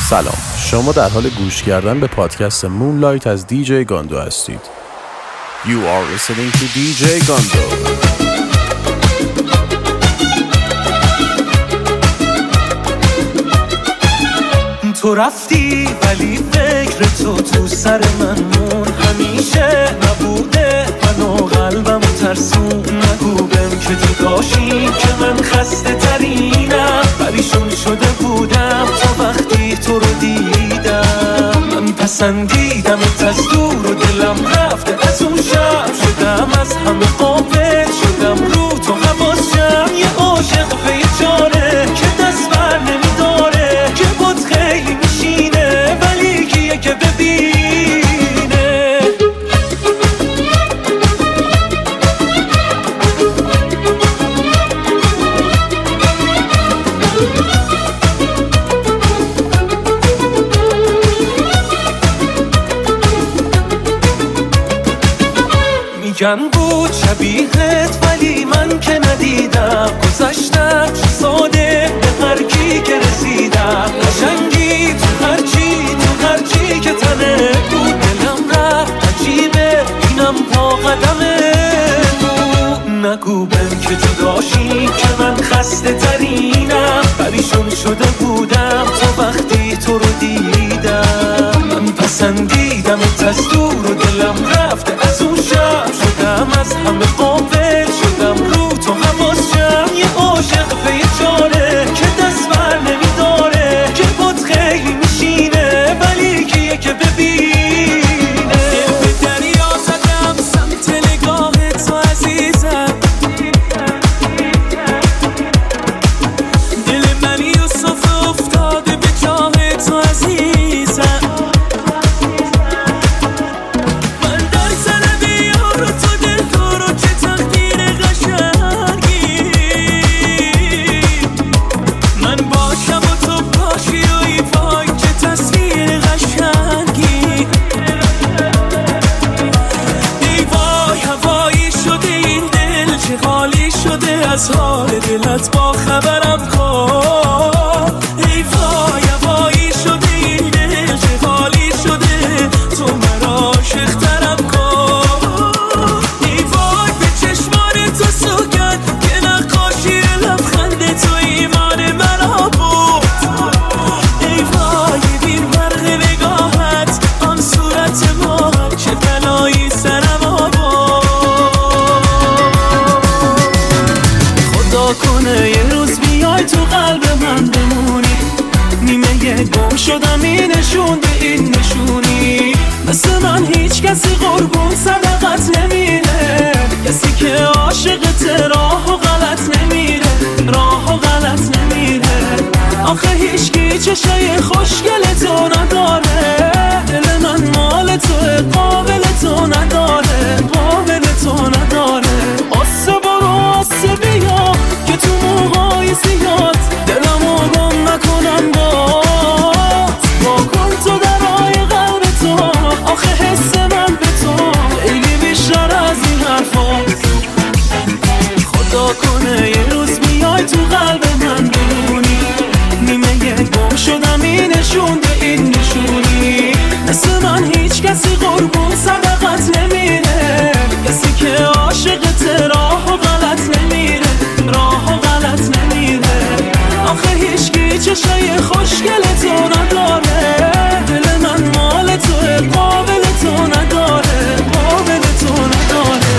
سلام، شما در حال گوش کردن به پادکست مونلایت از دیجی گاندو هستید. You are listening to DJ گاندو. تو رفتی ولی فکر تو سر من مون، همیشه نبوده منو قلبم ترسون. نگو بهم که تو داشتی که من خسته ترینم، پریشون شده بودم تا وقتی تو رو دیدم. من پسندیدمت از دور و دلم رفته از اون شب، شدم از همه غافل، شدم رو تو حواسم. یه عاشق به چاره که دست بر نمیداره، که بود خیلی میشینه ولی کیه که ببینه. میگن بود شبیهت ولی من که ندیدم، گذشتم چه ساده به هر کی که رسیدم. قشنگی تو هرچی که تنه بود، دلم رفت عجیبه اینم پا قدمه بود. نگو بهم که جداشی که من خسته ترینم، پریشون شده بودم تا وقتی تو رو دیدم. من پسندیدمت از دور و دلم رفته از اون شب، شدم از همه غافل، شدم رو تو حواسم. یه عاشق به یه چاره که دست بر نمیداره، که بود خیلی میشینه ولی کیه که ببینه. به دریا زدم سمت نگاه تو عزیزم، دل من یوسف افتاده به جاه تو عزیزم. من در طلب یار و تو دل تو رو که تقدیر قشنگی، من باشم و تو باشی و ای وای که تصویر قشنگی. ای وای هوایی شده این دل، چه حالی شده از حال دلت با خبرم کن. ای وای هوایی شده این دل، چه حالی شده تو مرا عاشق ترم کن. ای وای به چشمان تو سوگن که نقاشی لبخند تو ایمان مرا بود. ای وای بین برق نگاهت آن صورت ما، چه بلایی سرم آورد. خدا کنه یه روز بیای تو قلب من بمونی، نیمه گم شدم این نشون به این نشونی. مثل من هیچ کسی قربون صدقت نمیره، کسی که عاشقت راه و غلط نمیره، راه و غلط نمیره. آخه هیچکی چشای خوشگل تو نداره، دل من مال تو قابل تو نداره، قابل تو نداره. آسه برو آسه بیا که تو موهای زیاد دلمو گم نکنم با کن تو درای قلب تو. آخه حس من به تو خیلی بیشتر از این حرفاست. خدا کنه یه روز بیای تو قلب من بمونی، نیمه گم شدم این نشون به این نشونی. مثل من هیچ کسی قربون صدقت نمیره، کسی که عاشقت راه و غلط نمیره، راه و غلط نمیره. آخه هیچکی چشای خوشگل تو نداره، دل من مال تو قابل تو نداره، قابل تو نداره.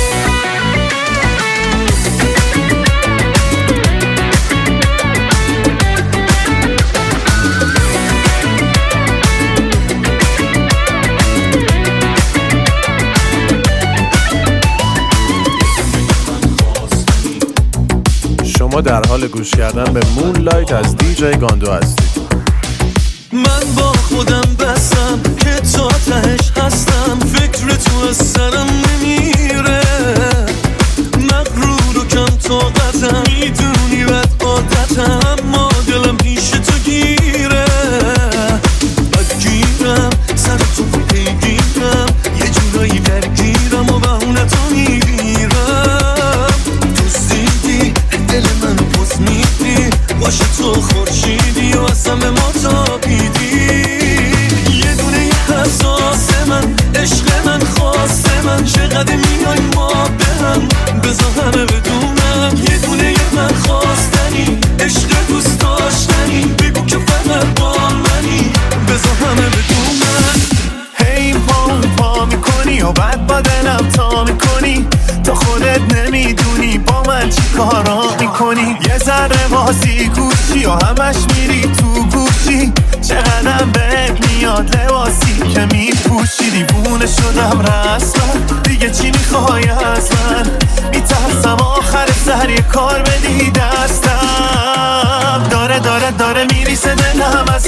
شما در حال گوش کردن به مونلایت از دیجی گاندو هستید. من با خودم بستم که تا تهش هستم، فکر تو از سرم نمیره. مغرور و کم طاقتم، میدونی بد عادتم، اما دلم پیش تو گیره. بدگیرم سر تو پیگیرم، یه جورایی درگیرم و بهونه تو میگیرم. تو زیدی دل منو پس میدی، باشه تو خورشیدی و از همه ما تابیدی.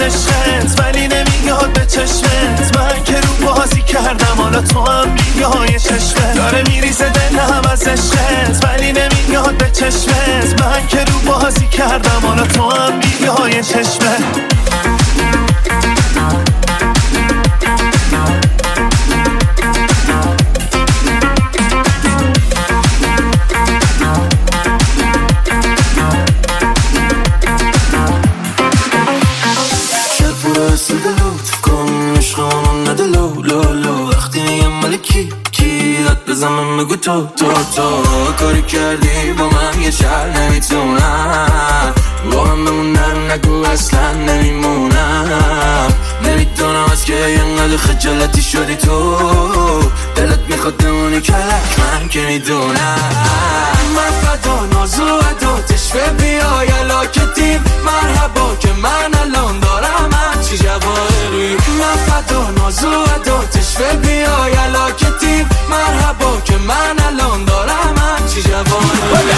عشقت ولی نمیاد به چشمت. من که رو بازی کردم حالا تو هم بیای چشمت. داره میریزه دلم از عشقت ولی نمیاد به چشمت. من که رو بازی کردم حالا تو هم بیای چشمت. بزنم بگو تو کاری کردی با من یه شهر نمیتونم با من بمونم نگو اصلا نمیمونم. نمیدونم از که اینقدر خجالتی شدی تو دلت میخواد بمونی کلک من که میدونم. من فدا نازو ادا تشوه بیای علاکتیم مرحبا که من الان دارم همچی جواهری. من فدا نازو ادا تشوه بیای علاکتیم مرحبا که من الان دارم همچی جواهری.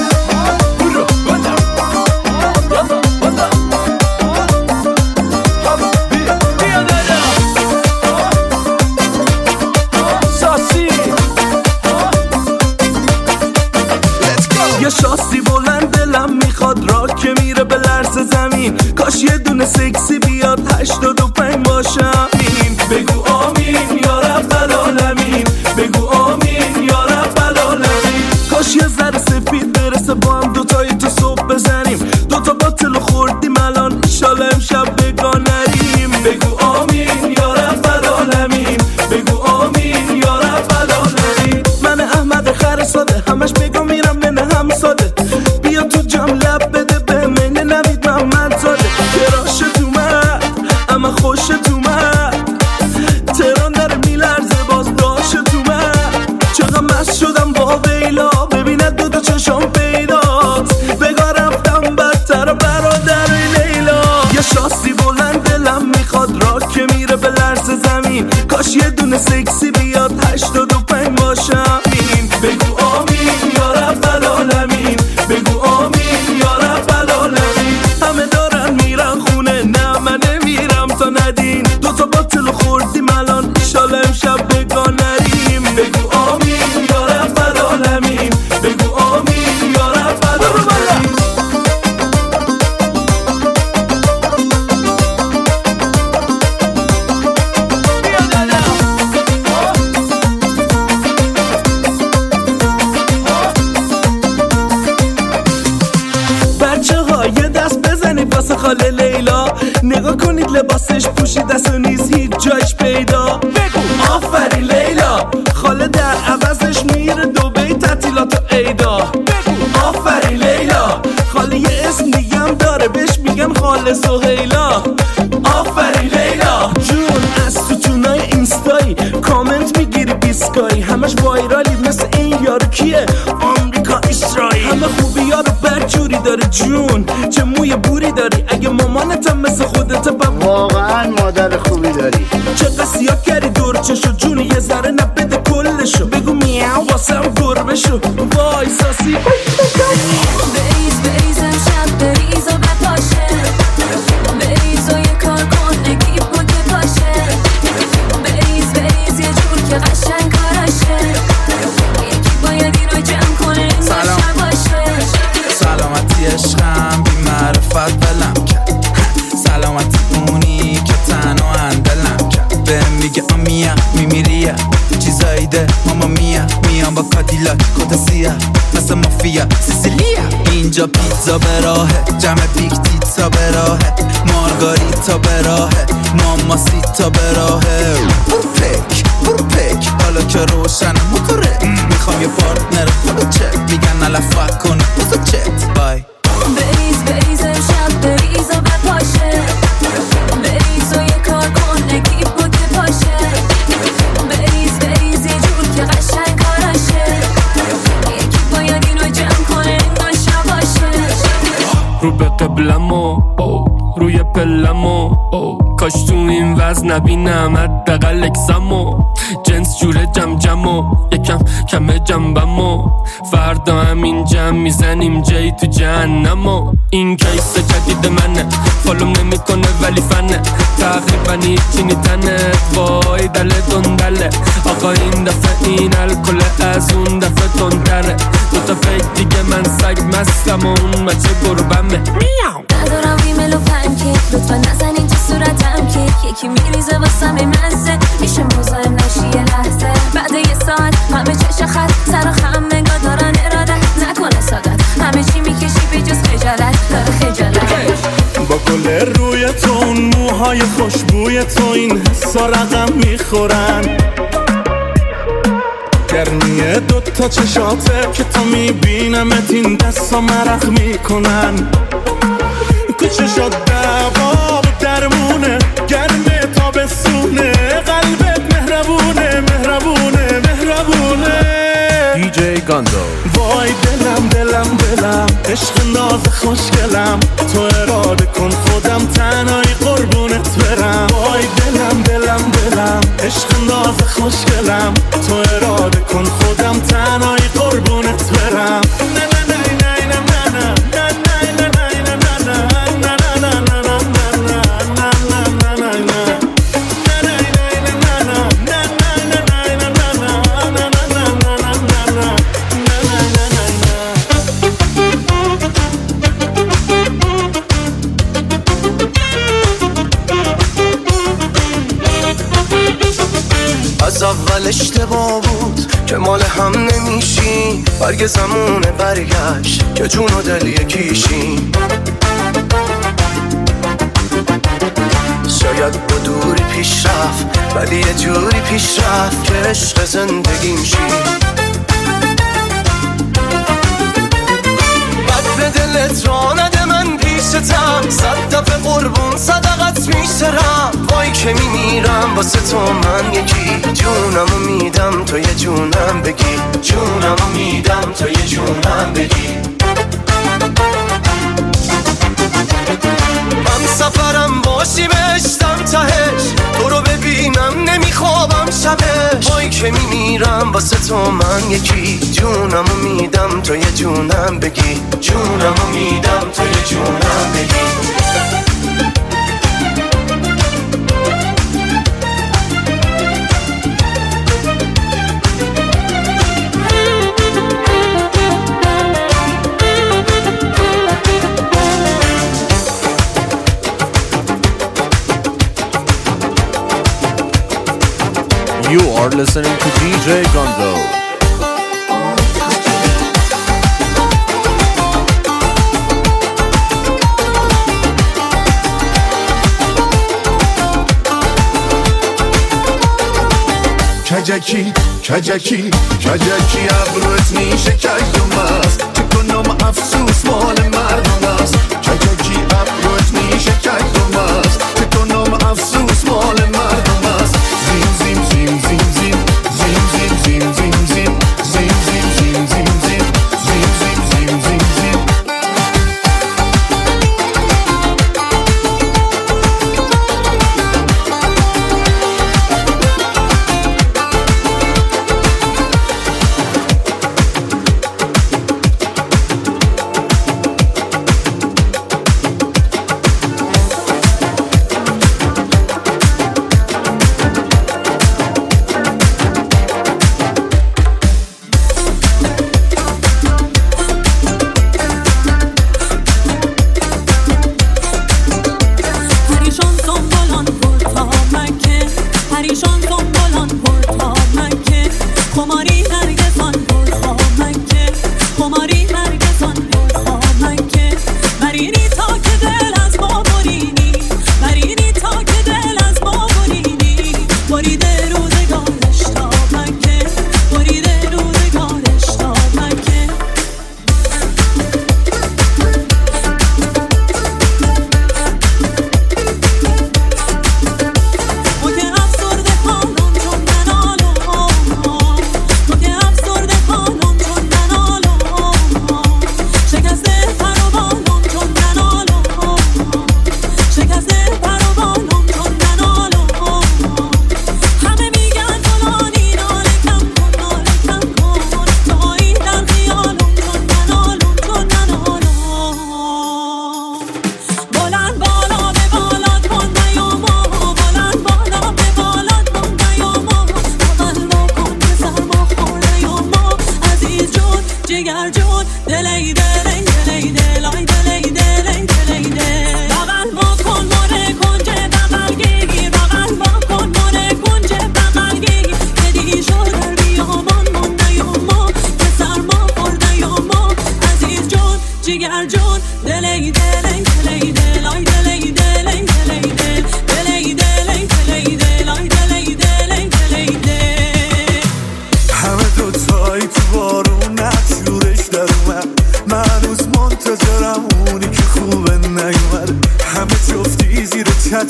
شاسی بلند دلم میخواد را که میره به لرز زمین. کاش یه دونه سکسی بیاد 85 باشم. این بگو آمین یا رب العالمین. بگو آمین یا رب العالمین. کاش یه ذره سفید برسه با هم دوتایی تو صبح بزنیم. دوتا باطل خوردیم الان انشالله امشب بگاه نریم. بگو آمین یا رب العالمین. بگو آمین یا رب العالمین. من احمد خر ساده همش بگو میرم ساده. بیا تو جام لب بده به من نوید محمد زاده. کراشت اومد اما خوشت اومد. تهران داره میلرزه باز داشت اومد. چقدر مست شدم با ویلا ببیند دو چشم پیداست. بگاه رفتم بدتر برادر لیلا. یه شاسی بلند دلم میخواد را که میره به لرز زمین. کاش یه دونه سکسی بیاد 85 باشم. این بگو آمین یا رب العالمین. بگو آمین یا رب العالمین. همه دارن میرن خونه نه من نمیرم تا ندین. دوتا باطل خوردیم الان انشالله امشب بگاه نریم. بگو آمین یا رب العالمین. بگو آمین یا رب العالمین. واسه خاله لیلا نگاه کنید لباسش پوشیده است و نیز هیچ جایش پیدا. بگو آفرین لیلا. خاله در عوضش میره دبی تعطیلات و عیدا. بگو آفرین لیلا. خاله یه اسم دیگه هم داره بهش میگن خاله سهیلا. آفرین لیلا جون. از تو تونای اینستایی کامنت میگیری بیسکایی. همش وایرالی مثل این یارو کیه آمریکا اسرائیل. همه خوبی ها رو بدجوری داره جون. چه موی بوری داری اگه مامانتم مثل خودت واقعا مادر خوبی داری. چه قصیا کردی دور چشو جون یه ذره نبده کلشو. بگو میاو واسم گربه شو. وای ساسی بریز امشب بریز و بپاشه. بریز و یه کار کن نگیب و که پاشه. بریز یه جور که قشنگ کاراشه. یکی باید اینو جمع کنه نشه باشه. سلامتی عشقم بی معرفت بلم کرد. سلامتی اونی که تنها اندلم کرد. بهم میگه آمیا میمیریم چیزایی ده ماما میا. میام با کادیلاک کت سیاه مثل مافیا سیسیلیا. اینجا پیتزا به راهه جمع بیگ تیتزا به راهه. مارگاریتا به راهه ماماسیتا به راهه. برو پک حالا که روشن موتوره. میخوام یه پارتنر خودت چه میگن علفت کن بزا چت بای. بریز امشب بریز و بپاشه. بریز و یه کار کن نگیب و که پاشه. بریز یه جور که قشنگ کاراشه. یکی باید اینو جمع کنه نشه باشه. رو به قبلم و روی پلم دلمو کاش تو این وزن نبینم حداقل اکسمو جنس جوره جمجمو یکم کمه جنبمو فردا همین جمع میزنیم جایی تو جهنمو این کیس جدید منه فالوم نمیکنه ولی فنه تقریبا هیچی نیتنه وای دله دندله آقا این دفعه این الکل از اون دفعه تندره دوتا فکر دیگه من سگ مستم و اون بچه گربمه ندارم ریمل و پنکیک لطفا نزنین تو صورتم کیک یکی میریزه واسم مزه میشه مزاحم نشی یه لحظه بعد یه ساعت همه چش خط سر و خم نگاه دارن ارادت نکنه سادت همه چی میکشی به جز خجالت داره خجالت با کل روی تو اون موهای خوشبوی تو این حسا رقم میخورن گرمیه دوتا چشاته که تا میبینمت این دستا مرخ میکنن تو چشات دباب درمونه گرمه تا بسونه قلبت مهربونه مهربونه مهربونه DJ گاندو وای دلم عشق ناز خوشگلم تو اراده کن خودم تنهایی قربونت برم وای دلم عشق ناز خوشگلم تو اراده کن خودم تنهایی قربونت برم نه نه نه نه نه نه از اول اشتباه بود که مال هم نمیشیم برگ زمونه برگشت که جون و دل یکیشیم شاید با دوری پیش رفت ولی یه جوری پیش رفت که عشق زندگیم شی بد به دلت را نده من پیشتم صد دفعه قربون صدقت میسرم وای که میمیرم واسه تو من یکی جونمو میدم تو یه جونم بگی جونمو میدم تو یه جونم بگی من سفرم باشی بهشتم تهش تو رو ببینم نمیخوابم شبش وای که میمیرم واسه تو من یکی جونمو میدم تو یه جونم بگی جونمو میدم تو یه جونم بگی You are listening to DJ Gondo. کجکی کجکی کجکی ابروت میشه کجم است تکنم افسوس مال مردم است کجکی ابروت میشه کجم است تکنم افسوس مال مردم است زیم زیم زیم زیم زیم زیم زیم زیم زیم زیم زیم زیم زیم زیم زیم زیم زیم زیم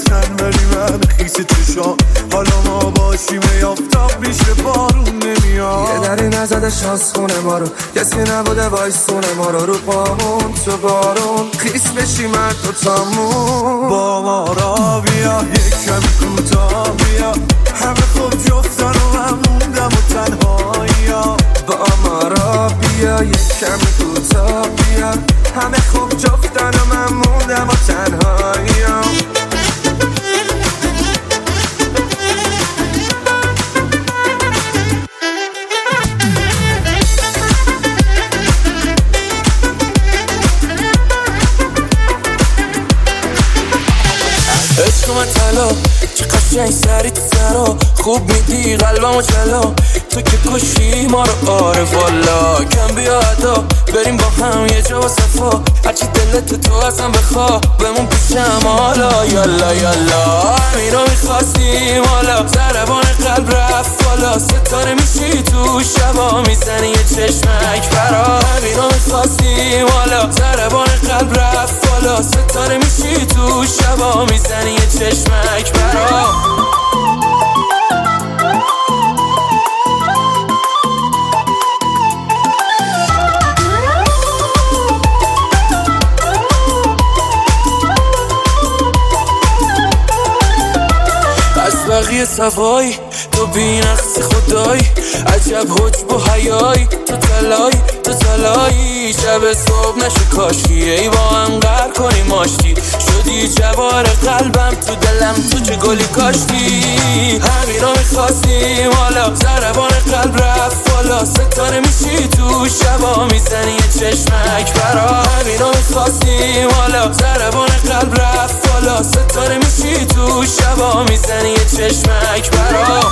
تن ولی من خیس چشام حالا ما باشیم یافتاب میشه بارون نمیاد. یه دری نزده شانس خونه ما رو، کسی نبوده وایسونه ما رو پامون تو بارون خیس بشیم هر دوتامون. با ما را بیا یک کمی کوتاه بیا، همه خوب جفتن و من موندم و تنهایی. با ما را بیا یک کمی کوتاه بیا، همه خوب جفتن و من موندم و تنهایی. عشق من طلا چه قشنگ سری تو سرا، خوب میدی قلبمو جلا، تو که کشی ما رو آره والا. کم بیا ادا بریم با هم یه جا و صفا، هرچی دلت تو ازم بخوا بمون پیشم حالا. یالا یالا همین رو میخواستیم حالا، ضربان قلب رفت بالا، ستاره میشی تو شبا میزنی یه چشمک برا. همین رو میخواستیم حالا، ضربان قلب رفت بالا، ستاره میشی تو شبا میزنی یه چشمک برا. بقیه صفایی تو بینقص خدایی، عجب حج با حیایی، تو تلایی شب صبح نشه کاشی، ای با هم قر کنی ماشتی، شدی جوار قلبم تو دلم تو چه گلی کاشتی. همین رو میخواستیم حالا، ضربان قلب رفت بالا، ستاره میشی تو شبا میزنی یه چشمک برا. همین رو میخواستیم حالا، ضربان قلب رفت بالا، ستاره میشی تو شبا میزنی یه چشمک برا.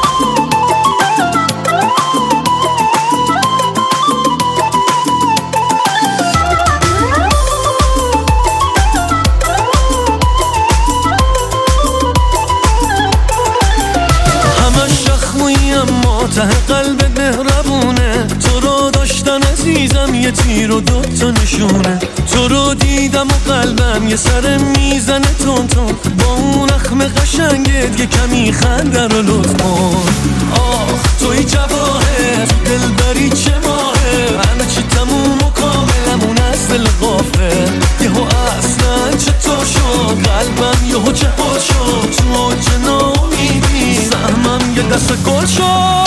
ته قلب مهربونه، تو رو داشتن عزیزم یه تیر و دوتا نشونه، تو رو دیدم و قلبم یه سر میزنه تون تون، با اون اخم قشنگت یه کمی خنده رو لطف کن. آخ توی جواهر دلبری چه ماهه، همه چی تموم و کاملمون از دل غافه، یهو اصلا چطور شد قلبم یهو چهار شد، تو اوج ناامیدی سهمم یه دست گل شد.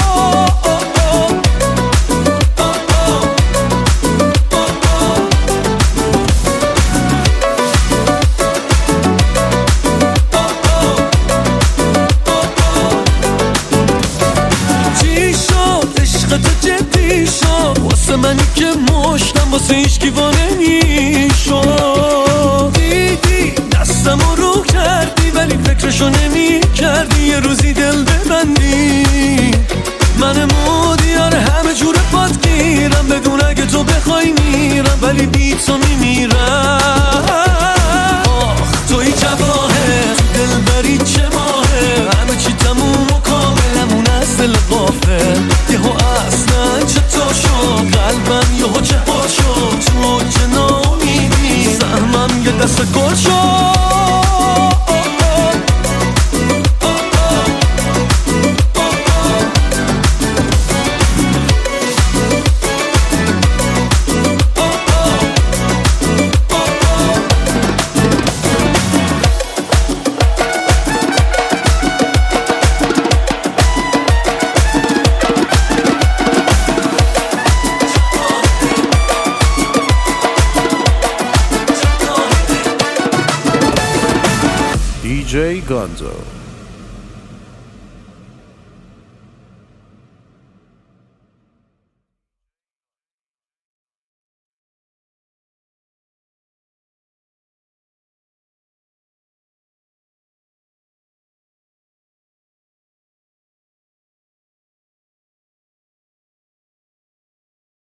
واسه منی که مشتم واسه هیچکی وانه میشد، دیدی دستم رو کردی ولی فکرشو نمی کردی یه روزی دل ببندی. من مودیار همه جور پات گیرم، بدون اگه تو بخوای میرم ولی بی تو میمیرم. آخ توی جواهر دلبری چه ماهه، همه چی تموم و کاملمون از دل غافل، یهو اصلا چطور شد قلبم یهو چهار شد، تو اوج ناامیدی سهمم یه دست گل شد. DJ Gonzo.